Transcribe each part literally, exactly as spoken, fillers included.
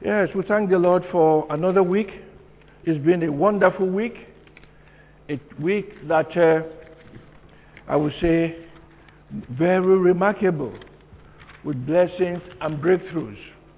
Yes, we thank the Lord for another week. It's been a wonderful week. A week that uh, I would say very remarkable, with blessings and breakthroughs.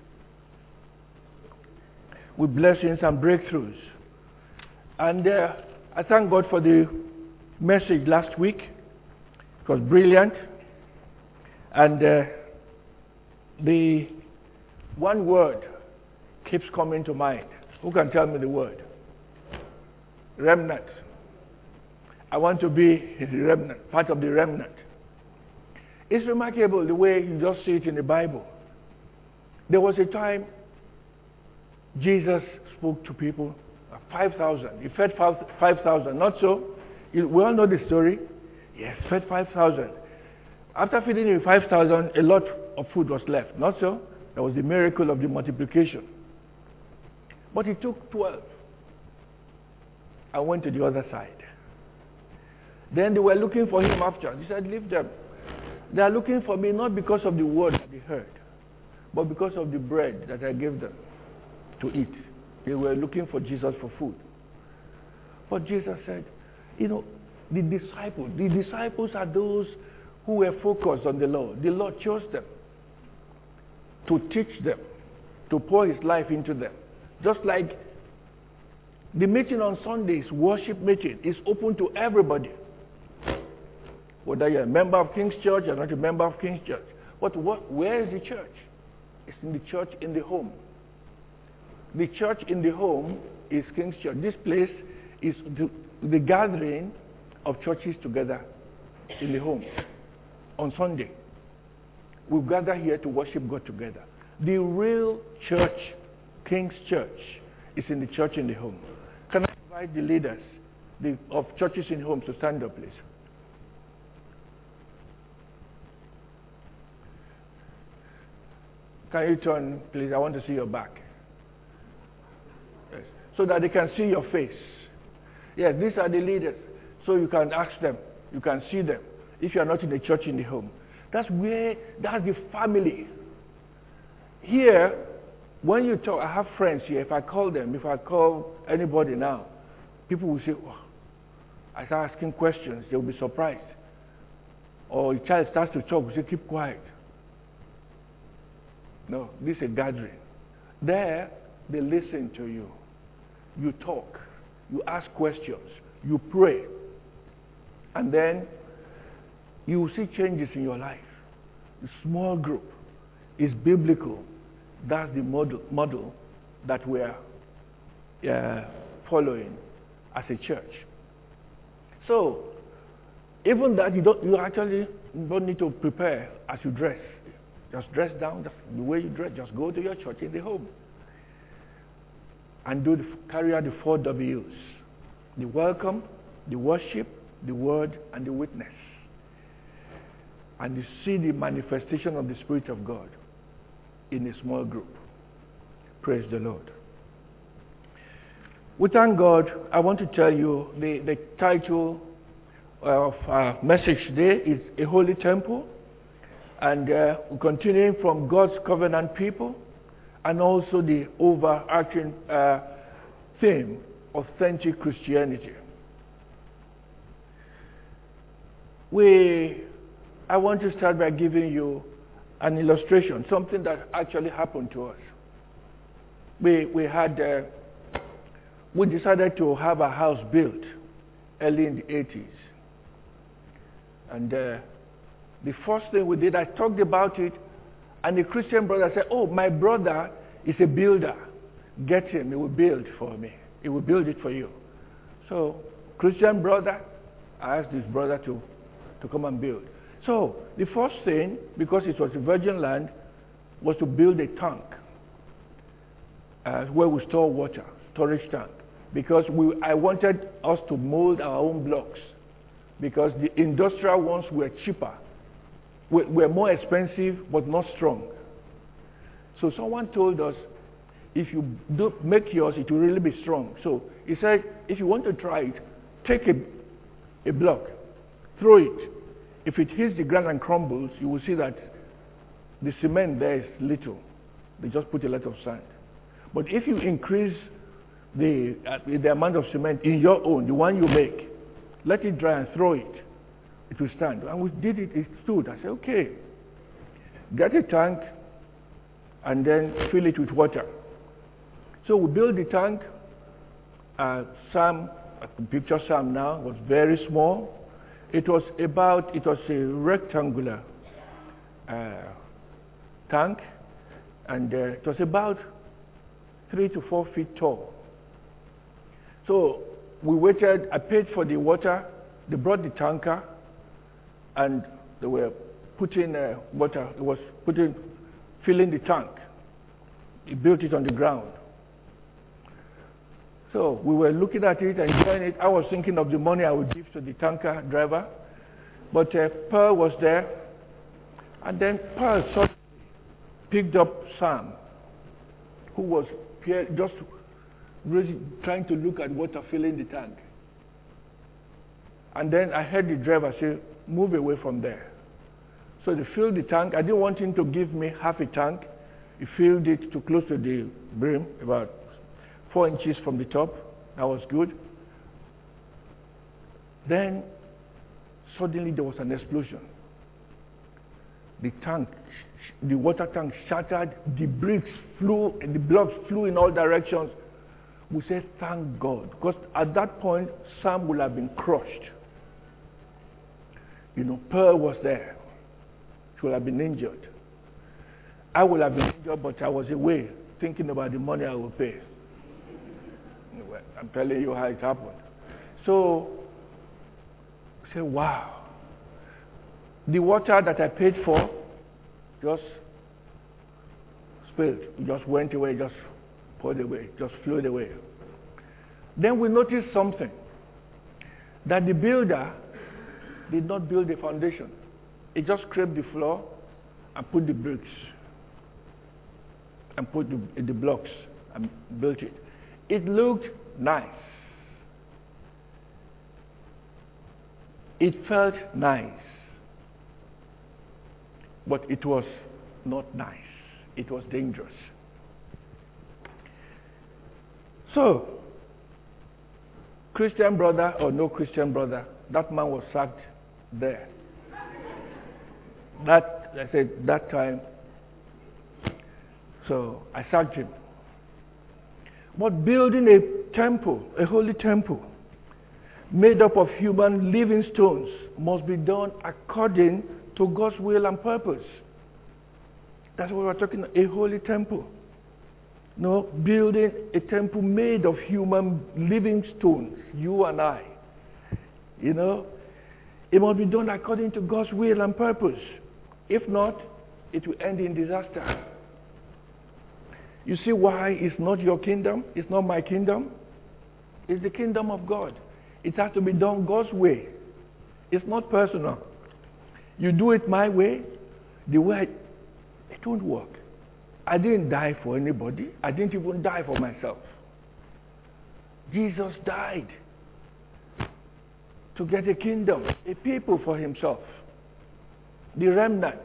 With blessings and breakthroughs. And uh, I thank God for the message last week. It was brilliant. And uh, the one word keeps coming to mind. Who can tell me the word? Remnant. I want to be the remnant, part of the remnant. It's remarkable the way you just see it in the Bible. There was a time Jesus spoke to people, five thousand. He fed five thousand, not so? We all know the story. Yes, fed five thousand. After feeding the five thousand, a lot of food was left, not so? That was the miracle of the multiplication. But he took twelve and went to the other side. Then they were looking for him after. He said, leave them. They are looking for me not because of the word that they heard, but because of the bread that I gave them to eat. They were looking for Jesus for food. But Jesus said, you know, the disciples, the disciples are those who were focused on the Lord. The Lord chose them to teach them, to pour his life into them. Just like the meeting on Sundays, worship meeting, is open to everybody. Whether you're a member of King's Church or not a member of King's Church. But what, where is the church? It's in the church in the home. The church in the home is King's Church. This place is the, the gathering of churches together in the home. On Sunday, we gather here to worship God together. The real church, King's Church, is in the church in the home. Can I invite the leaders the, of churches in homes to stand up, please? Can you turn, please? I want to see your back. Yes. So that they can see your face. Yes, these are the leaders. So you can ask them. You can see them. If you are not in the church in the home. That's where, that's the family. Here, when you talk, I have friends here. If I call them, if I call anybody now, people will say, oh, I start asking questions. They will be surprised. Or a child starts to talk, we say, keep quiet. No, this is a gathering. There, they listen to you. You talk. You ask questions. You pray. And then, you will see changes in your life. The small group is biblical. That's the model, model that we are uh, following as a church. So, even that, you don't, you actually don't need to prepare as you dress. Just dress down the way you dress. Just go to your church in the home. And do the, carry out the four W's. The welcome, the worship, the word, and the witness. And you see the manifestation of the Spirit of God in a small group. Praise the Lord. We thank God. I want to tell you the, the title of our message today is A Holy Temple. And uh, we're continuing from God's covenant people and also the overarching uh, theme, authentic Christianity. We, I want to start by giving you an illustration, something that actually happened to us. We, we had, uh, we decided to have a house built early in the eighties. And uh, the first thing we did, I talked about it, and the Christian brother said, oh, my brother is a builder. Get him, he will build for me. He will build it for you. So, Christian brother, I asked this brother to, to come and build. So, the first thing, because it was a virgin land, was to build a tank uh, where we store water, storage tank. Because we, I wanted us to mold our own blocks. Because the industrial ones were cheaper. Were more expensive, but not strong. So someone told us, if you do make yours, it will really be strong. So he said, if you want to try it, take a, a block, throw it. If it hits the ground and crumbles, you will see that the cement there is little. They just put a lot of sand. But if you increase the, uh, the amount of cement in your own, the one you make, let it dry and throw it, it will stand. And we did it, it stood. I said, okay, get a tank and then fill it with water. So we built the tank. Uh, Sam, I can picture Sam now, was very small. It was about, it was a rectangular uh, tank, and uh, it was about three to four feet tall. So we waited, I paid for the water, they brought the tanker, and they were putting uh, water, it was putting, filling the tank. He built it on the ground. So we were looking at it, enjoying it. I was thinking of the money I would give to the tanker driver. But uh, Pearl was there. And then Pearl suddenly picked up Sam, who was just really trying to look at water filling the tank. And then I heard the driver say, move away from there. So they filled the tank. I didn't want him to give me half a tank. He filled it to close to the brim, about four inches from the top. That was good. Then suddenly there was an explosion. The tank, the water tank shattered, the bricks flew, and the blocks flew in all directions. We said, thank God, because at that point, Sam would have been crushed. You know, Pearl was there. She would have been injured. I would have been injured, but I was away thinking about the money I would pay. I'm telling you how it happened. So, I said, wow. The water that I paid for just spilled. It just went away, just poured away, just flowed away. Then we noticed something. That the builder did not build the foundation. He just scraped the floor and put the bricks and put the, the blocks and built it. It looked nice. It felt nice. But it was not nice. It was dangerous. So, Christian brother or no Christian brother, that man was sacked there. That, I said, that time, so I sacked him. But building a temple, a holy temple, made up of human living stones, must be done according to God's will and purpose. That's what we're talking about, a holy temple. No, building a temple made of human living stones, you and I. You know, it must be done according to God's will and purpose. If not, it will end in disaster. You see why it's not your kingdom, it's not my kingdom? It's the kingdom of God. It has to be done God's way. It's not personal. You do it my way, the way I, it won't work. I didn't die for anybody. I didn't even die for myself. Jesus died to get a kingdom, a people for himself. The remnant.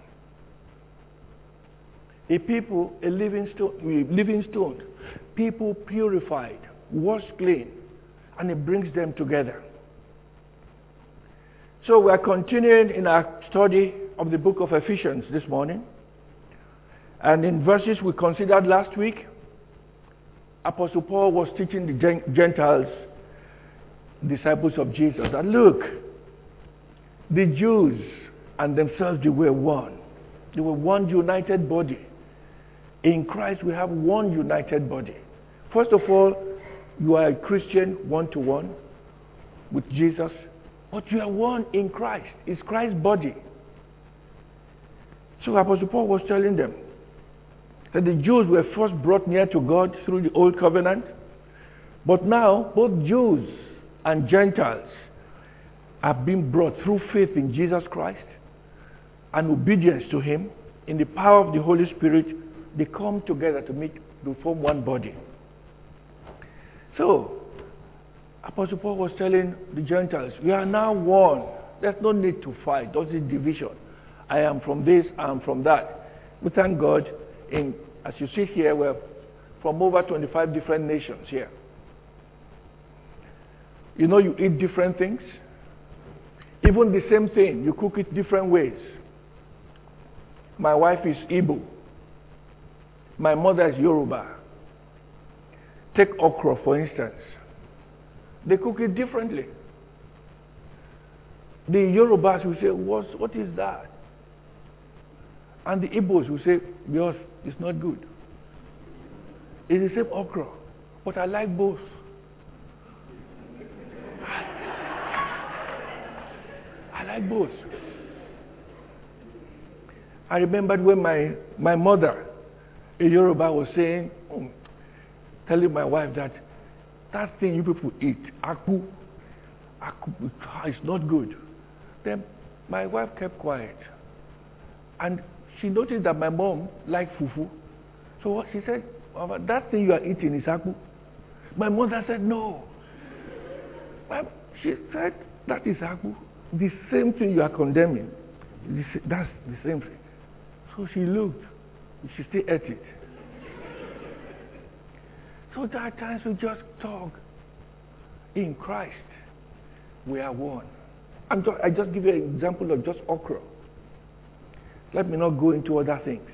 A people, a living stone, living stone. People purified, washed clean, and it brings them together. So we are continuing in our study of the book of Ephesians this morning. And in verses we considered last week, Apostle Paul was teaching the Gentiles, disciples of Jesus, that look, the Jews and themselves, they were one. They were one united body. In Christ we have one united body. First of all, you are a Christian one-to-one with Jesus, but you are one in Christ. It's Christ's body. So Apostle Paul was telling them that the Jews were first brought near to God through the Old Covenant, but now both Jews and Gentiles have been brought through faith in Jesus Christ and obedience to him. In the power of the Holy Spirit, they come together to meet to form one body. So, Apostle Paul was telling the Gentiles, we are now one. There's no need to fight. There's a division. I am from this, I am from that. We thank God. In, as you see here, we're from over twenty-five different nations here. You know, you eat different things. Even the same thing, you cook it different ways. My wife is Igbo. My mother is Yoruba. Take okra, for instance. They cook it differently. The Yorubas will say, what, what is that? And the Igbos will say, yours is not good. It's the same okra, but I like both. I like both. I remembered when my, my mother, a Yoruba, was saying, oh, telling my wife that that thing you people eat, aku, aku, it's not good. Then my wife kept quiet. And she noticed that my mom liked fufu. So what she said, that thing you are eating is aku. My mother said, no. She said, that is aku. The same thing you are condemning. That's the same thing. So she looked. She still ate it. So there are times we just talk. In Christ, we are one. I'm just, I just give you an example of just okra. Let me not go into other things.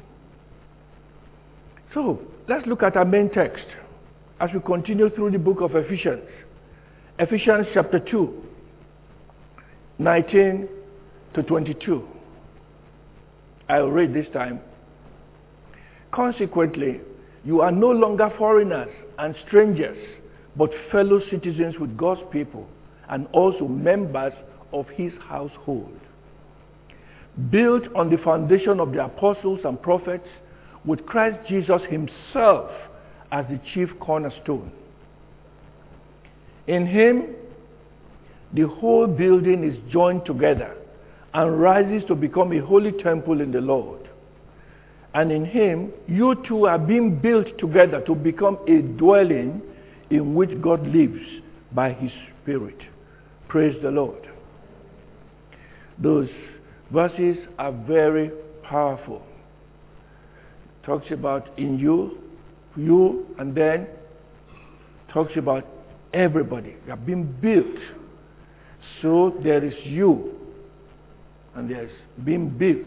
So, let's look at our main text as we continue through the book of Ephesians. Ephesians chapter two, nineteen to twenty-two. I'll read this time. Consequently, you are no longer foreigners and strangers, but fellow citizens with God's people and also members of his household. Built on the foundation of the apostles and prophets, with Christ Jesus himself as the chief cornerstone. In him, the whole building is joined together and rises to become a holy temple in the Lord. And in him, you two are being built together to become a dwelling in which God lives by his Spirit. Praise the Lord. Those verses are very powerful. Talks about in you, you, and then talks about everybody. You are being built. So there is you, and there's being built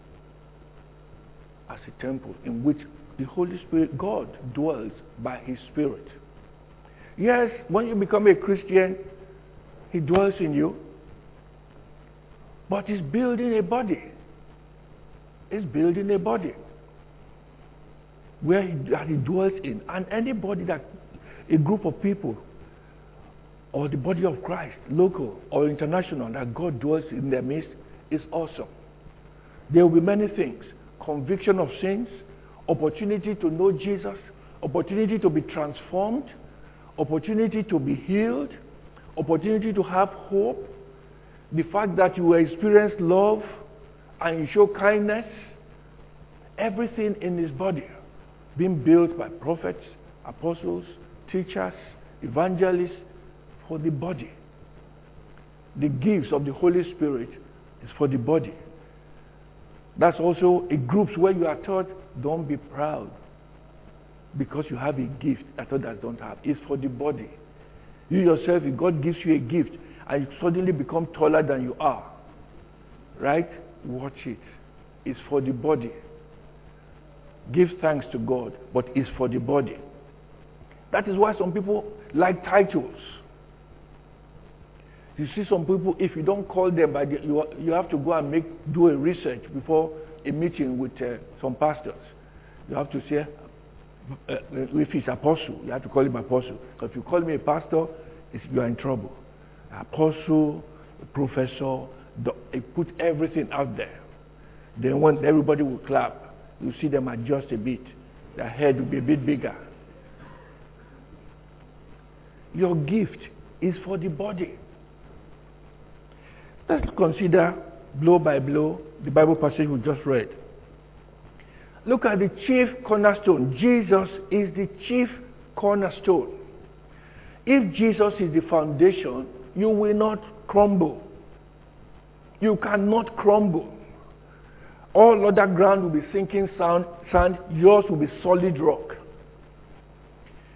as a temple in which the Holy Spirit, God, dwells by his Spirit. Yes, when you become a Christian, he dwells in you, but he's building a body. He's building a body where he, that he dwells in. And anybody that, a group of people, or the body of Christ, local or international, that God dwells in their midst, is awesome. There will be many things. Conviction of sins, opportunity to know Jesus, opportunity to be transformed, opportunity to be healed, opportunity to have hope, the fact that you will experience love and you show kindness, everything in his body being built by prophets, apostles, teachers, evangelists, for the body. The gifts of the Holy Spirit is for the body. That's also a group where you are taught, don't be proud because you have a gift that others don't have. It's for the body. You yourself, if God gives you a gift and you suddenly become taller than you are, right? Watch it. It's for the body. Give thanks to God, but it's for the body. That is why some people like titles. You see some people, if you don't call them, by the, you, you have to go and make do a research before a meeting with uh, some pastors. You have to say, uh, if he's apostle, you have to call him apostle. Because if you call me a pastor, it's, you are in trouble. Apostle, professor, the, they put everything out there. Then when everybody will clap, you see them adjust a bit. Their head will be a bit bigger. Your gift is for the body. Let's consider blow by blow the Bible passage we just read. Look at the chief cornerstone. Jesus is the chief cornerstone. If Jesus is the foundation, you will not crumble. You cannot crumble. All other ground will be sinking sand, sand. Yours will be solid rock.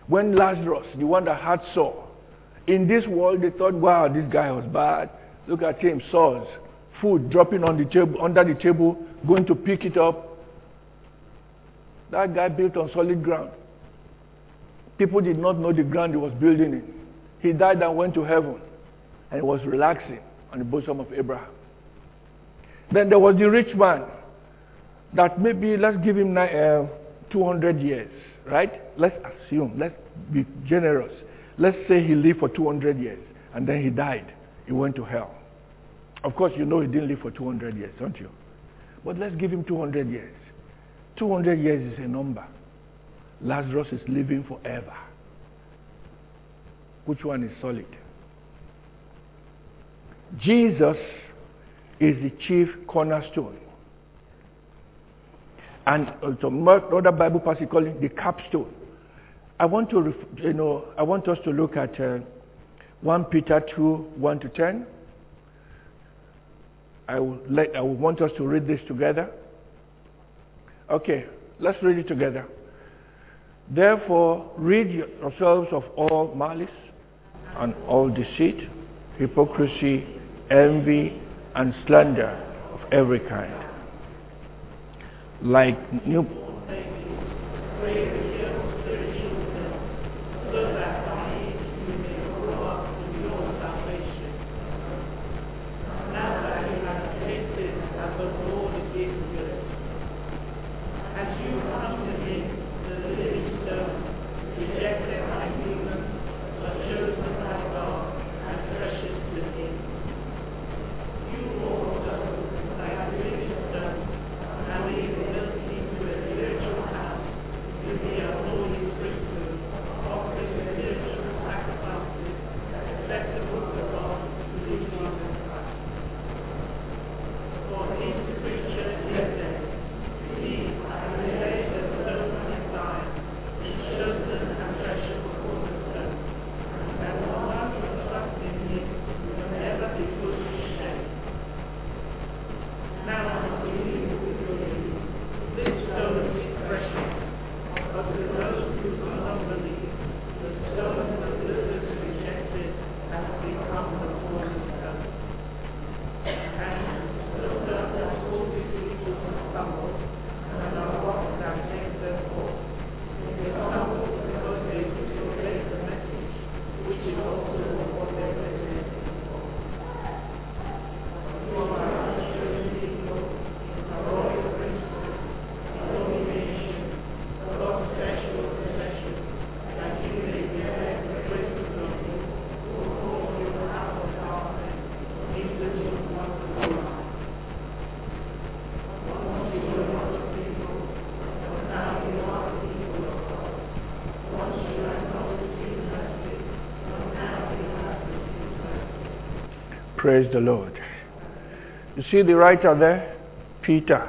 When Lazarus, the one that had sore, in this world they thought, wow, this guy was bad. Look at him, sores, food dropping on the table, under the table, going to pick it up. That guy built on solid ground. People did not know the ground he was building in. He died and went to heaven, and he was relaxing on the bosom of Abraham. Then there was the rich man that maybe, let's give him uh, two hundred years, right? Let's assume, let's be generous. Let's say he lived for two hundred years, and then he died. He went to hell. Of course, you know he didn't live for two hundred years, don't you? But let's give him two hundred years. two hundred years is a number. Lazarus is living forever. Which one is solid? Jesus is the chief cornerstone. And some other Bible passage call it the capstone. I want to, you know, I want us to look at uh, First Peter two, one to ten. I would like, I would want us to read this together. Okay, let's read it together. Therefore, rid yourselves of all malice and all deceit, hypocrisy, envy, and slander of every kind. Like new Praise the Lord. You see the writer there? Peter.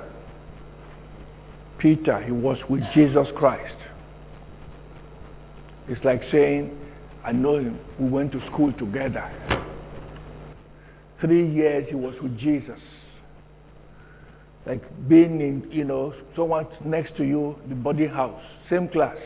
Peter, he was with Jesus Christ. It's like saying, I know him. We went to school together. Three years he was with Jesus. Like being in, you know, someone next to you, the boarding house, same class.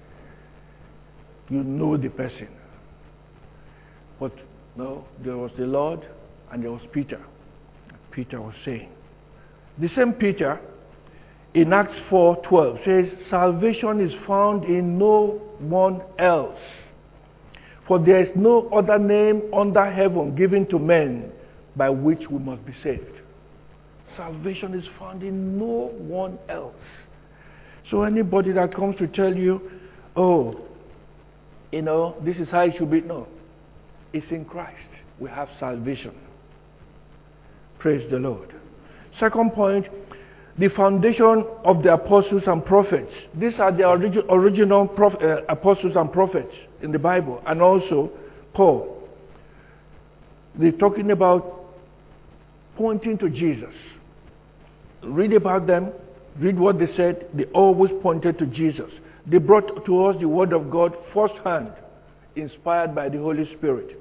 You know the person. But no, there was the Lord and there was Peter. Peter was saying. The same Peter in Acts four twelve says, salvation is found in no one else. For there is no other name under heaven given to men by which we must be saved. Salvation is found in no one else. So anybody that comes to tell you, oh, you know, this is how it should be, no. It's in Christ. We have salvation. Praise the Lord. Second point, the foundation of the apostles and prophets. These are the origi- original prof- uh, apostles and prophets in the Bible, and also Paul. They're talking about pointing to Jesus. Read about them, read what they said. They always pointed to Jesus. They brought to us the Word of God firsthand, inspired by the Holy Spirit.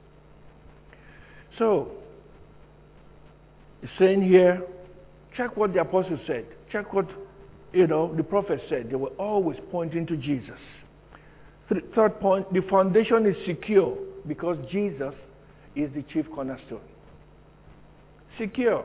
So, it's saying here, check what the apostles said. Check what, you know, the prophets said. They were always pointing to Jesus. Th- third point, the foundation is secure because Jesus is the chief cornerstone. Secure.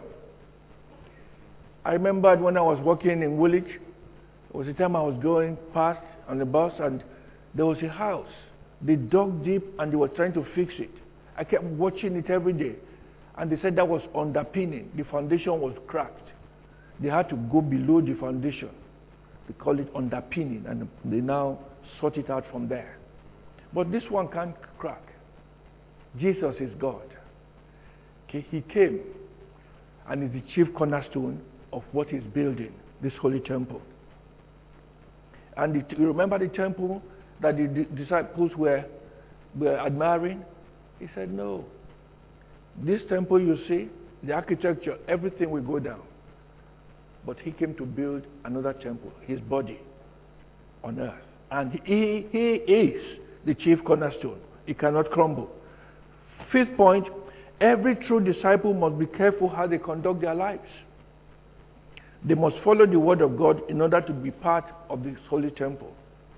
I remembered when I was working in Woolwich, it was the time I was going past on the bus and there was a house. They dug deep and they were trying to fix it. I kept watching it every day. And they said that was underpinning. The foundation was cracked. They had to go below the foundation. They call it underpinning and they now sort it out from there. But this one can't crack. Jesus is God. Okay, he came and is the chief cornerstone of what he's building, this holy temple. And it, you remember the temple that the d- disciples were, were admiring? He said, no. This temple you see, the architecture, everything will go down. But he came to build another temple, his body on earth. And he, he is the chief cornerstone. It cannot crumble. Fifth point, every true disciple must be careful how they conduct their lives. They must follow the word of God in order to be part of this holy temple.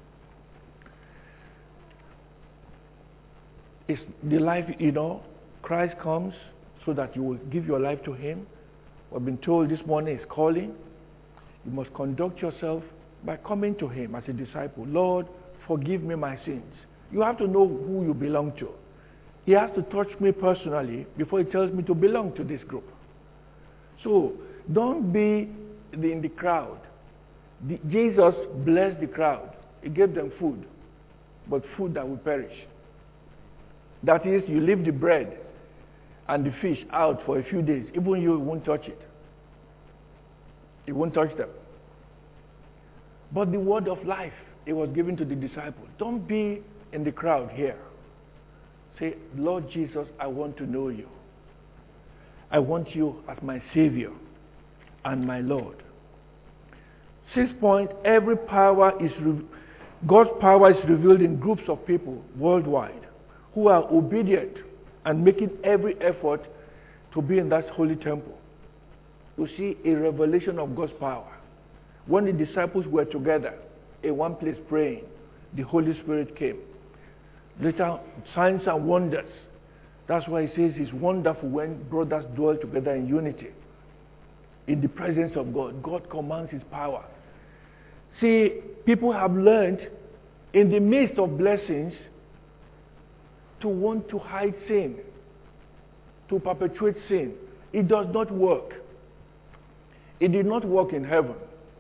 It's the life, you know, Christ comes so that you will give your life to him. We've been told this morning is calling. You must conduct yourself by coming to him as a disciple. Lord, forgive me my sins. You have to know who you belong to. He has to touch me personally before he tells me to belong to this group. So, don't be in the crowd. The, Jesus blessed the crowd. He gave them food, but food that will perish. That is, you leave the bread and the fish out for a few days. Even you won't touch it. You won't touch them. But the word of life, it was given to the disciples. Don't be in the crowd here. Say, Lord Jesus, I want to know you. I want you as my Savior and my Lord. Sixth point, every power is, re- God's power is revealed in groups of people worldwide who are obedient and making every effort to be in that holy temple. You see a revelation of God's power. When the disciples were together in one place praying, the Holy Spirit came. Later, signs and wonders. That's why he says it's wonderful when brothers dwell together in unity. In the presence of God, God commands his power. See, people have learned in the midst of blessings to want to hide sin, to perpetuate sin. It does not work. It did not work in heaven.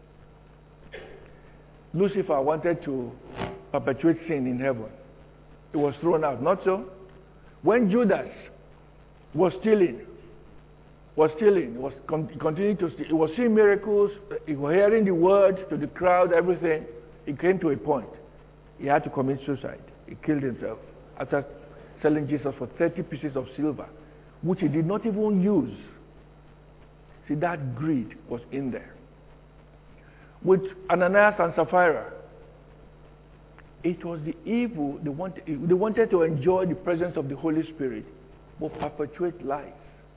Lucifer wanted to perpetuate sin in heaven. It was thrown out, not so? When Judas was stealing, was stealing, was con- continuing to steal, he was seeing miracles, he was hearing the word to the crowd, everything. It came to a point. He had to commit suicide. He killed himself after selling Jesus for thirty pieces of silver, which he did not even use. See, that greed was in there. With Ananias and Sapphira, it was the evil. They wanted, they wanted to enjoy the presence of the Holy Spirit, but perpetuate lies.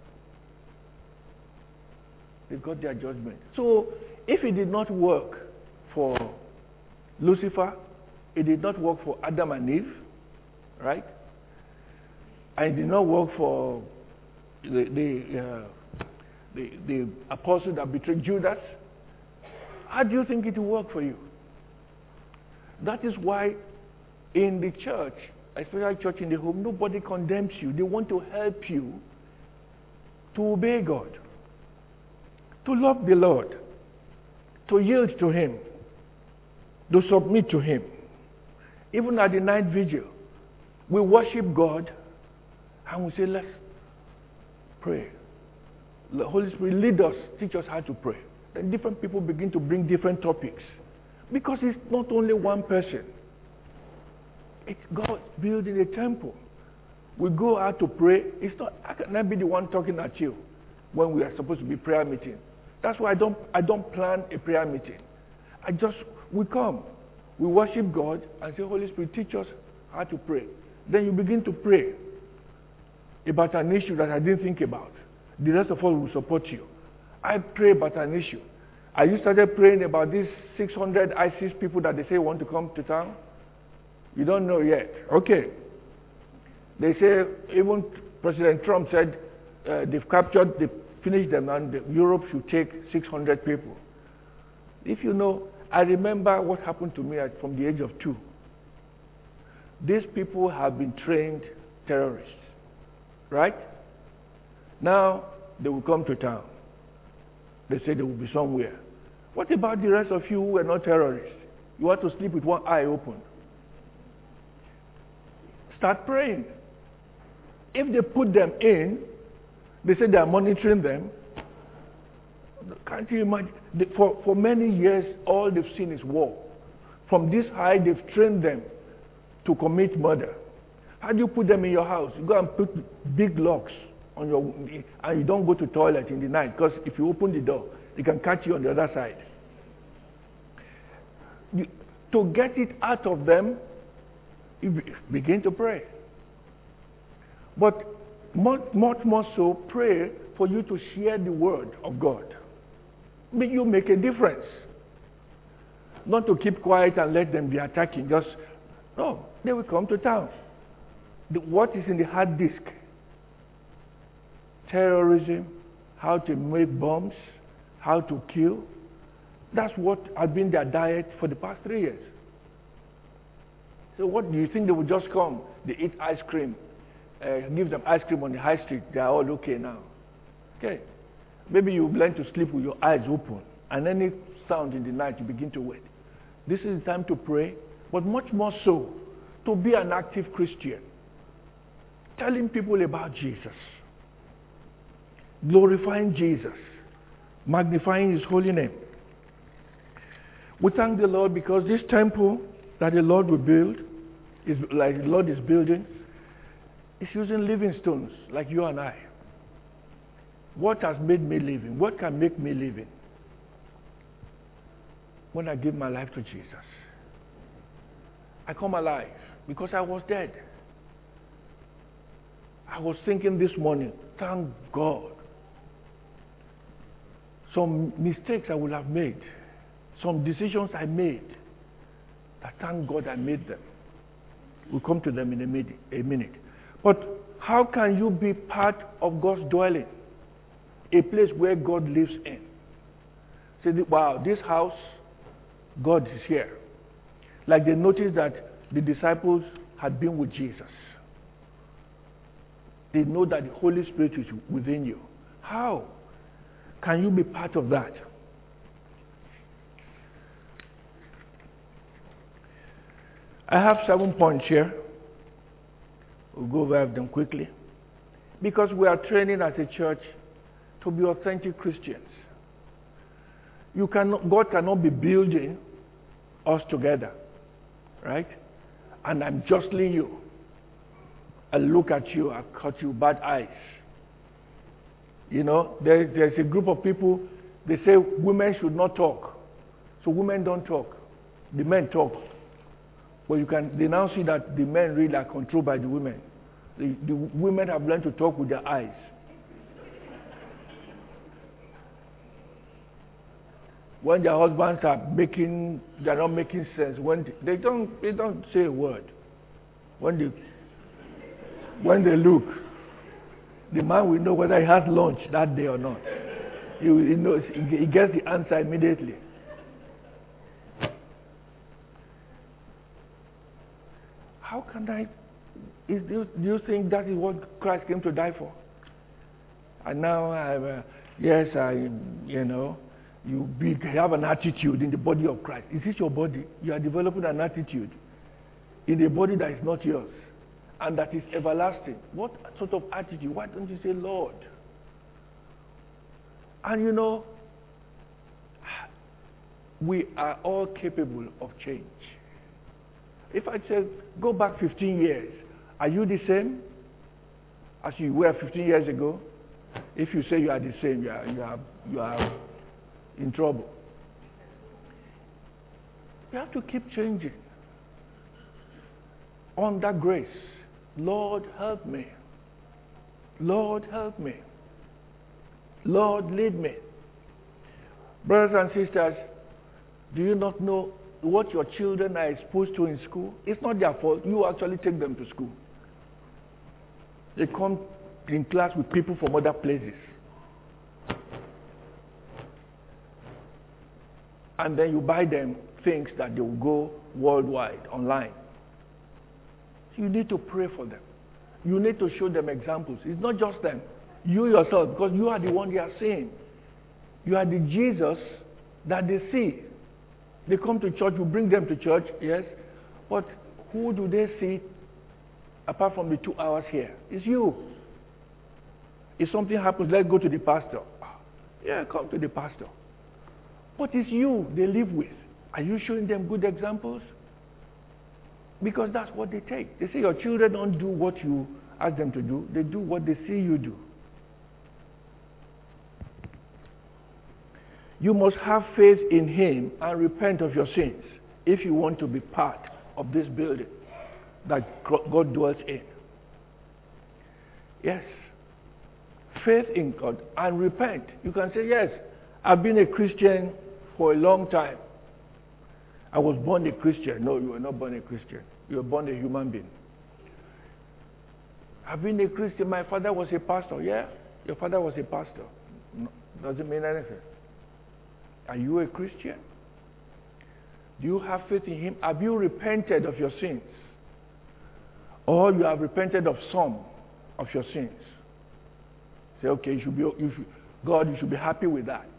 They got their judgment. So, if it did not work for Lucifer, it did not work for Adam and Eve, right? And it did not work for the the, uh, the, the apostle that betrayed Judas. How do you think it will work for you? That is why in the church, especially church in the home, nobody condemns you. They want to help you to obey God, to love the Lord, to yield to him, to submit to him. Even at the night vigil, we worship God and we say, let's pray. The Holy Spirit lead us, teach us how to pray. Then different people begin to bring different topics. Because it's not only one person. It's God building a temple. We go out to pray. It's not, I cannot be the one talking at you when we are supposed to be prayer meeting. That's why I don't, I don't plan a prayer meeting. I just, we come. We worship God and say, Holy Spirit, teach us how to pray. Then you begin to pray about an issue that I didn't think about. The rest of us will support you. I pray about an issue. Are you started praying about these six hundred ISIS people that they say want to come to town? You don't know yet. Okay. They say, even President Trump said uh, they've captured, they finished them, and Europe should take six hundred people. If you know, I remember what happened to me at, from the age of two. These people have been trained terrorists, right? Now, they will come to town. They say they will be somewhere. What about the rest of you who are not terrorists? You want to sleep with one eye open. Start praying. If they put them in, they say they are monitoring them. Can't you imagine? For, for many years, all they've seen is war. From this high, they've trained them to commit murder. How do you put them in your house? You go and put big locks on your, and you don't go to toilet in the night, because if you open the door, they can catch you on the other side. You, to get it out of them, you begin to pray. But much, much more so, pray for you to share the word of God. Make you make a difference. Not to keep quiet and let them be attacking. Just, no, they will come to town. The, what is in the hard disk? Terrorism, how to make bombs, how to kill. That's what has been their diet for the past three years. So what do you think they will just come? They eat ice cream. Uh, give them ice cream on the high street. They are all okay now. Okay. Maybe you learn to sleep with your eyes open. And any sound in the night, you begin to wait. This is the time to pray. But much more so, to be an active Christian. Telling people about Jesus. Glorifying Jesus. Magnifying His holy name. We thank the Lord because this temple that the Lord will build, is like the Lord is building, is using living stones like you and I. What has made me living? What can make me living? When I give my life to Jesus. I come alive because I was dead. I was thinking this morning, thank God. Some mistakes I would have made, some decisions I made, that thank God I made them. We'll come to them in a minute. A minute. But how can you be part of God's dwelling? A place where God lives in. Say, wow, this house, God is here. Like they noticed that the disciples had been with Jesus. They know that the Holy Spirit is within you. How can you be part of that? I have seven points here. We'll go over them quickly. Because we are training as a church to be authentic Christians. You cannot, God cannot be building us together, right? And I'm jostling you. I look at you, I cut you bad eyes. You know, there, there's a group of people, they say women should not talk. So women don't talk. The men talk. But you can, they now see that the men really are controlled by the women. The, the women have learned to talk with their eyes. When their husbands are making, they're not making sense. When they, they don't, they don't say a word. When they, when they look, the man will know whether he has lunch that day or not. He, he knows, he gets the answer immediately. How can I? Is, do, you, do you think that is what Christ came to die for? And now, I'm, uh, yes, I, you know, you be, have an attitude in the body of Christ. Is it your body? You are developing an attitude in a body that is not yours and that is everlasting. What sort of attitude? Why don't you say, Lord? And you know, we are all capable of change. If I say, go back fifteen years, are you the same as you were fifteen years ago? If you say you are the same, you are, you are, you are in trouble. You have to keep changing. Under grace, Lord, help me. Lord, help me. Lord, lead me. Brothers and sisters, do you not know what your children are exposed to in school, it's not their fault. You actually take them to school. They come in class with people from other places. And then you buy them things that they will go worldwide, online. So you need to pray for them. You need to show them examples. It's not just them. You yourself, because you are the one they are seeing. You are the Jesus that they see. They come to church, you bring them to church, yes. But who do they see apart from the two hours here? It's you. If something happens, let's go to the pastor. Yeah, come to the pastor. But it's you they live with. Are you showing them good examples? Because that's what they take. They say your children don't do what you ask them to do. They do what they see you do. You must have faith in him and repent of your sins if you want to be part of this building that God dwells in. Yes. Faith in God and repent. You can say, yes, I've been a Christian for a long time. I was born a Christian. No, you were not born a Christian. You were born a human being. I've been a Christian. My father was a pastor. Yeah, your father was a pastor. No, doesn't mean anything. Are you a Christian? Do you have faith in him? Have you repented of your sins? Or you have repented of some of your sins? Say, okay, you should be, you should, God, you should be happy with that.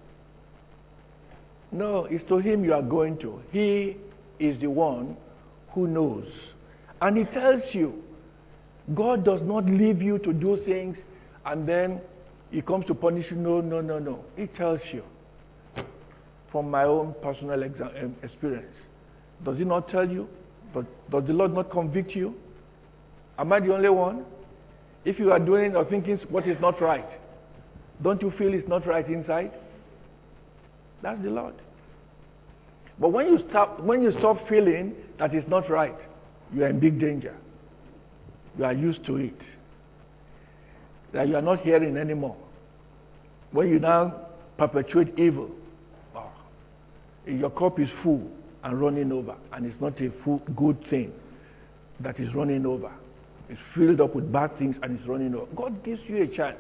No, it's to him you are going to. He is the one who knows. And he tells you, God does not leave you to do things and then he comes to punish you. No, no, no, no. He tells you. From my own personal exa- experience. Does he not tell you? Does, does the Lord not convict you? Am I the only one? If you are doing or thinking what is not right, don't you feel it's not right inside? That's the Lord. But when you stop, when you stop feeling that it's not right, you are in big danger. You are used to it. That you are not hearing anymore. When you now perpetuate evil, your cup is full and running over, and it's not a full good thing that is running over. It's filled up with bad things and it's running over. God gives you a chance.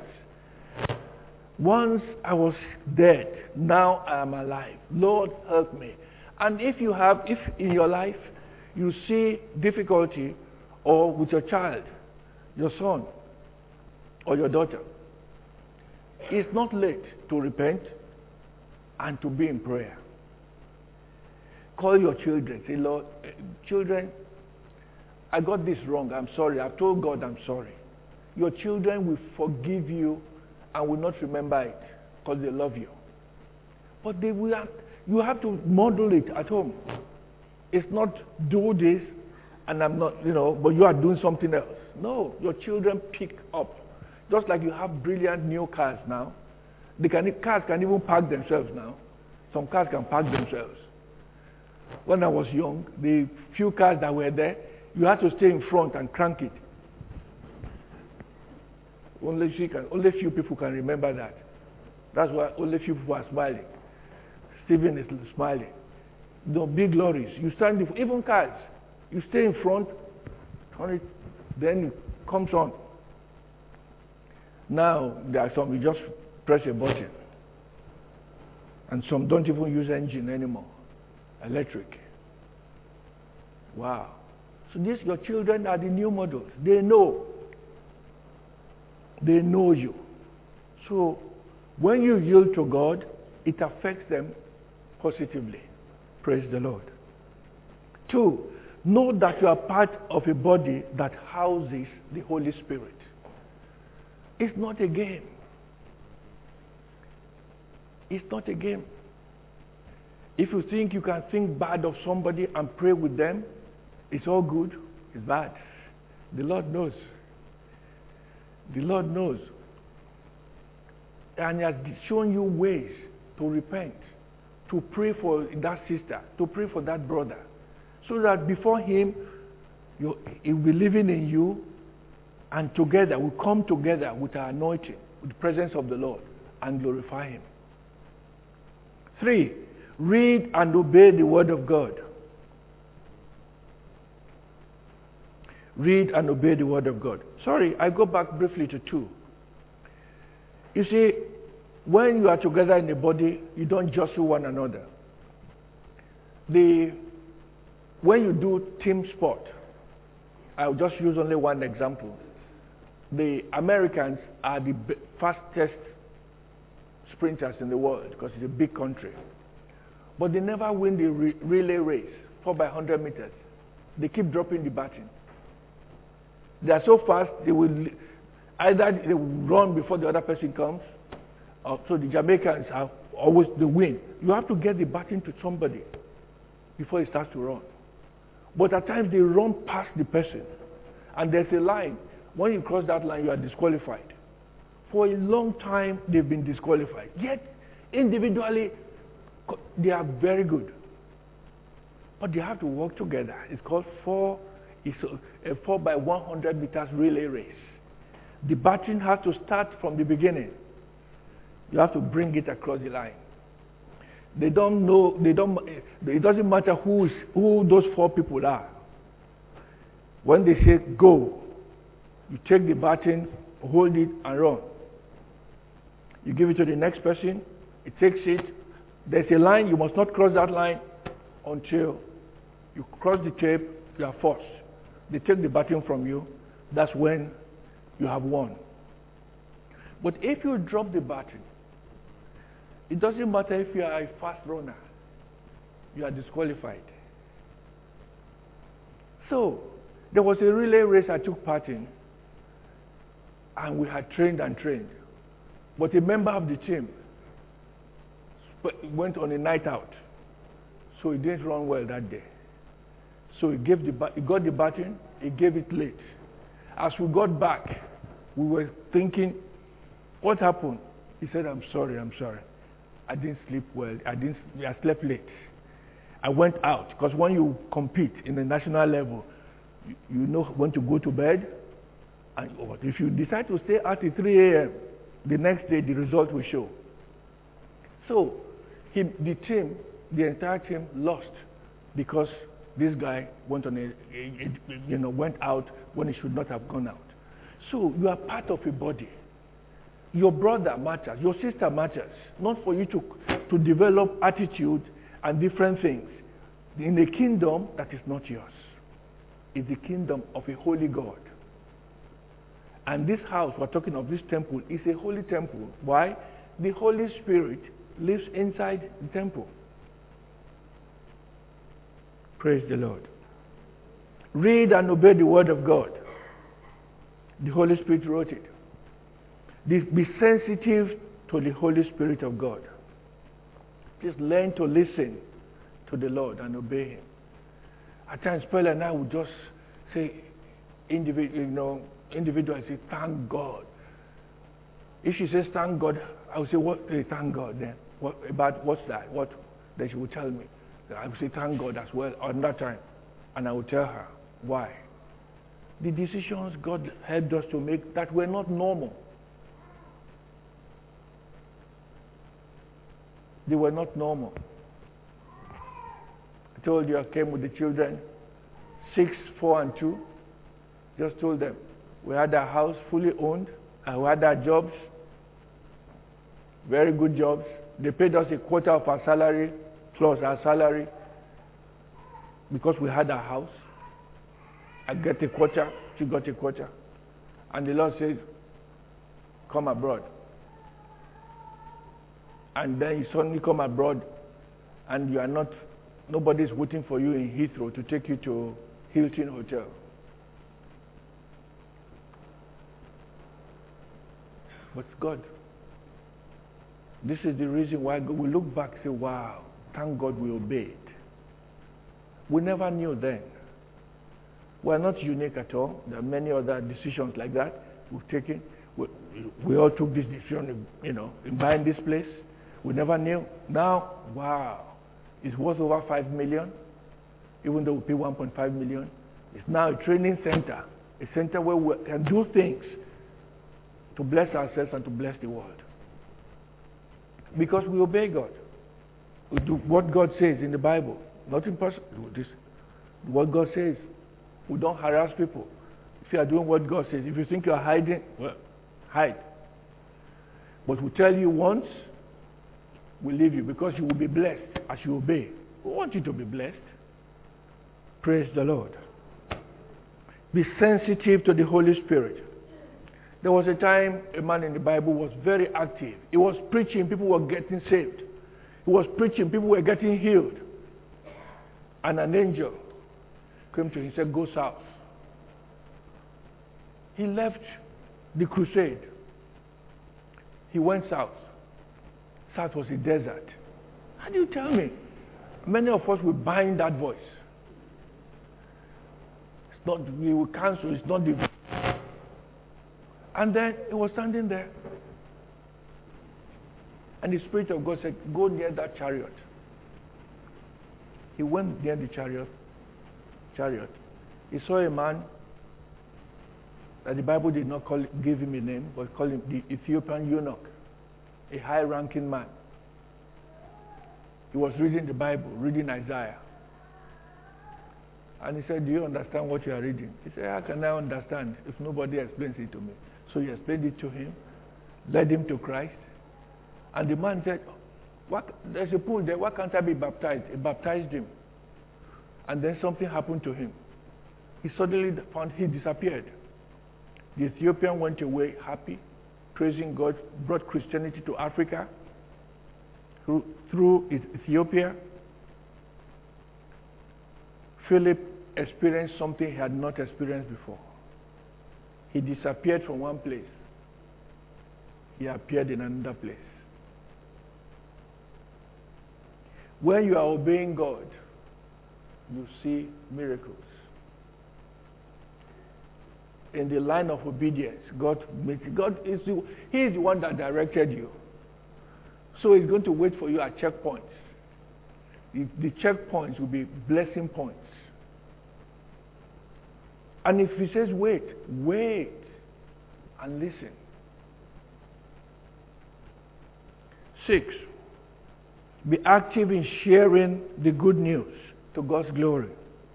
Once I was dead, now I am alive. Lord, help me. And if you have, if in your life you see difficulty, or with your child, your son, or your daughter, it's not late to repent and to be in prayer. Call your children. Say, Lord, children, I got this wrong. I'm sorry. I've told God I'm sorry. Your children will forgive you and will not remember it because they love you. But they will have, you have to model it at home. It's not do this and I'm not, you know, but you are doing something else. No, your children pick up. Just like you have brilliant new cars now. They can, cars can even park themselves now. Some cars can park themselves. When I was young, the few cars that were there, you had to stay in front and crank it. Only few, can, only few people can remember that. That's why only few people are smiling. Stephen is smiling. No big lorries. You stand, even cars. You stay in front, turn it, then it comes on. Now, there are some, you just press a button. And some don't even use engine anymore. Electric. Wow. So these, your children are the new models. They know. They know you. So when you yield to God, it affects them positively. Praise the Lord. Two, know that you are part of a body that houses the Holy Spirit. It's not a game. It's not a game. If you think you can think bad of somebody and pray with them, it's all good. It's bad. The Lord knows. The Lord knows. And He has shown you ways to repent, to pray for that sister, to pray for that brother, so that before Him, you, He will be living in you, and together, we come together with our anointing, with the presence of the Lord, and glorify Him. Three, read and obey the Word of God. Read and obey the word of God. Sorry, I go back briefly to two. You see, when you are together in a body, you don't jostle one another. The, when you do team sport, I'll just use only one example. The Americans are the fastest sprinters in the world because it's a big country. But they never win the re- relay race, four by one hundred meters. They keep dropping the baton. They are so fast, they will either they will run before the other person comes, or so the Jamaicans are always the win. You have to get the baton to somebody before he starts to run. But at times they run past the person, and there's a line. When you cross that line, you are disqualified. For a long time, they've been disqualified. Yet, individually, they are very good. But they have to work together. It's called four, it's a, a four by one hundred meters relay race. The baton has to start from the beginning. You have to bring it across the line. They don't know, they don't, it doesn't matter who's, who those four people are. When they say go, you take the baton, hold it, and run. You give it to the next person, it takes it. There's a line, you must not cross that line until you cross the tape, you are forced. They take the baton from you, that's when you have won. But if you drop the baton, it doesn't matter if you are a fast runner, you are disqualified. So, there was a relay race I took part in, and we had trained and trained. But a member of the team went on a night out, so he didn't run well that day. So he gave the he got the baton, he gave it late. As we got back, we were thinking, what happened? He said, I'm sorry, I'm sorry. I didn't sleep well. I didn't. I slept late. I went out because when you compete in the national level, you, you know when to go to bed. And if you decide to stay out till three a.m., the next day the result will show. So, he, the team, the entire team lost because this guy went on a, a, a, you know, went out when he should not have gone out. So you are part of a body. Your brother matters, your sister matters, not for you to, to develop attitude and different things. In a kingdom that is not yours. It's the kingdom of a holy God. And this house, we're talking of this temple, is a holy temple. Why? The Holy Spirit lives inside the temple. Praise the Lord. Read and obey the word of God. The Holy Spirit wrote it. Be sensitive to the Holy Spirit of God. Please learn to listen to the Lord and obey Him. At times, Paul and I would just say, individual, you know, individual, I say, thank God. If she says thank God, I would say, what? Hey, thank God then. What about what's that? What? Then she would tell me. I would say thank God as well on that time, and I would tell her why. The decisions God helped us to make that were not normal. They were not normal. I told you I came with the children, six, four, and two. Just told them we had our house fully owned, and we had our jobs, very good jobs. They paid us a quarter of our salary plus our salary because we had our house. I get a quarter, she got a quarter, and the Lord said, "Come abroad." And then you suddenly come abroad and you are not, nobody's waiting for you in Heathrow to take you to Hilton Hotel. But God, this is the reason why we look back and say, wow, thank God we obeyed. We never knew then. We are not unique at all. There are many other decisions like that we've taken. We, we all took this decision, you know, in buying this place. We never knew. Now, wow, it's worth over five million, even though we pay one point five million. It's now a training center, a center where we can do things to bless ourselves and to bless the world. Because we obey God. We do what God says in the Bible. Nothing personal. This, what God says. We don't harass people. If you are doing what God says, if you think you are hiding, well, hide. But we tell you once, we leave you because you will be blessed as you obey. We want you to be blessed. Praise the Lord. Be sensitive to the Holy Spirit. There was a time a man in the Bible was very active. He was preaching, people were getting saved. He was preaching, people were getting healed. And an angel came to him and said, go south. He left the crusade. He went south. South was a desert. How do you tell me? Many of us will bind that voice. It's not, we will cancel, it's not the... And then he was standing there. And the Spirit of God said, go near that chariot. He went near the chariot. Chariot. He saw a man that the Bible did not call, give him a name, but called him the Ethiopian eunuch, a high-ranking man. He was reading the Bible, reading Isaiah. And he said, do you understand what you are reading? He said, how can I understand if nobody explains it to me? So he explained it to him, led him to Christ. And the man said, what, there's a pool there, why can't I be baptized? He baptized him. And then something happened to him. He suddenly found he disappeared. The Ethiopian went away happy, praising God, brought Christianity to Africa through, through Ethiopia. Philip experienced something he had not experienced before. He disappeared from one place. He appeared in another place. When you are obeying God, you see miracles. In the line of obedience, God makes God is the, He is the one that directed you. So He's going to wait for you at checkpoints. The, the checkpoints will be blessing points. And if He says wait, wait and listen. Six, be active in sharing the good news to God's glory.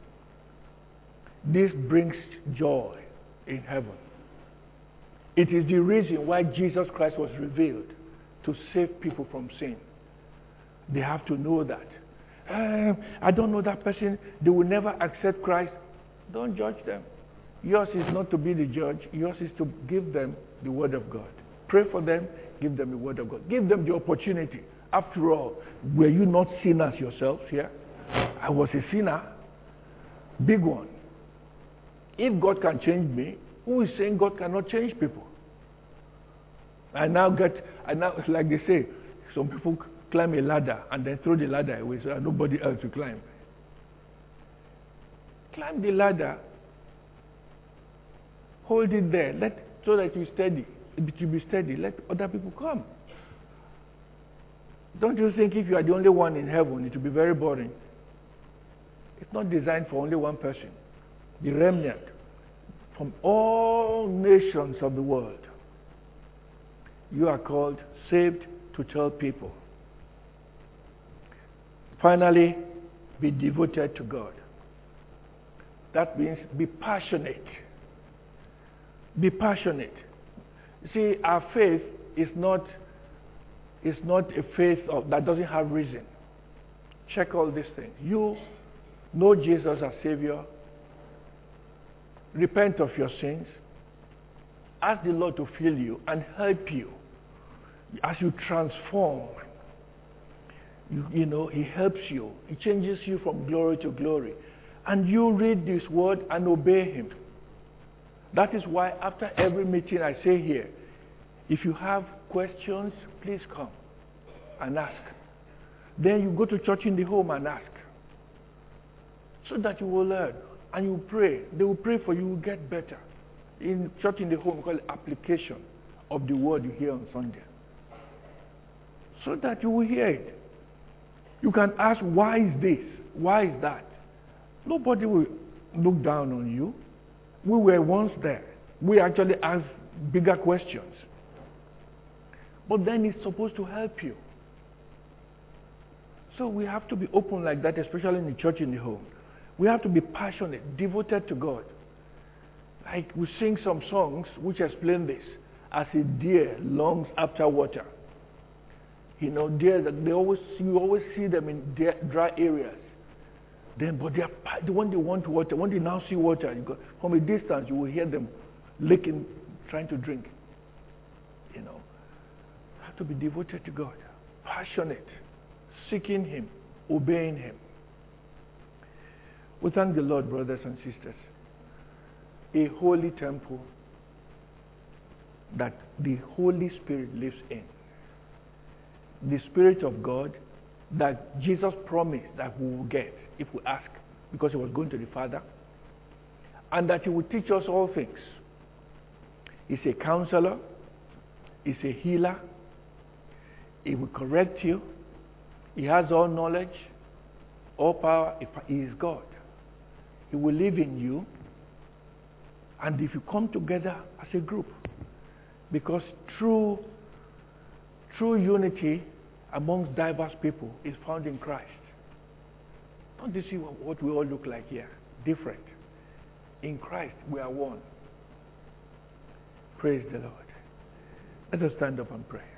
This brings joy in heaven. It is the reason why Jesus Christ was revealed, to save people from sin. They have to know that. Um, I don't know that person. They will never accept Christ. Don't judge them. Yours is not to be the judge. Yours is to give them the word of God. Pray for them. Give them the word of God. Give them the opportunity. After all, were you not sinners yourselves here? I was a sinner. Big one. If God can change me, who is saying God cannot change people? I now get, I now, like they say, some people climb a ladder and then throw the ladder away so that nobody else will climb. Climb the ladder, hold it there, let so that you steady. It will be steady. Let other people come. Don't you think if you are the only one in heaven, it will be very boring? It's not designed for only one person. The remnant from all nations of the world. You are called, saved to tell people. Finally, be devoted to God. That means be passionate. Be passionate. See, our faith is not, is not a faith of, that doesn't have reason. Check all these things. You know Jesus as Savior. Repent of your sins. Ask the Lord to fill you and help you as you transform. You, you know, He helps you. He changes you from glory to glory. And you read this word and obey Him. That is why after every meeting I say here, if you have questions, please come and ask. Then you go to church in the home and ask. So that you will learn. And you pray. They will pray for you. You will get better. In church in the home, we call it application of the word you hear on Sunday. So that you will hear it. You can ask, why is this? Why is that? Nobody will look down on you. We were once there. We actually asked bigger questions. But then it's supposed to help you. So we have to be open like that, especially in the church in the home. We have to be passionate, devoted to God. Like we sing some songs which explain this. As a deer longs after water. You know, deer, they always you always see them in deer, dry areas. Then, but they are, when they want water, when they now see water, you go, from a distance you will hear them licking, trying to drink. You know, you have to be devoted to God, passionate, seeking Him, obeying Him. We thank the Lord, brothers and sisters. A holy temple that the Holy Spirit lives in. The Spirit of God that Jesus promised that we will get if we ask, because He was going to the Father, and that He will teach us all things. He's a counselor. He's a healer. He will correct you. He has all knowledge, all power. He is God. He will live in you. And if you come together as a group, because true, true unity amongst diverse people is found in Christ. Don't you see what, what we all look like here? Different. In Christ, we are one. Praise the Lord. Let us stand up and pray.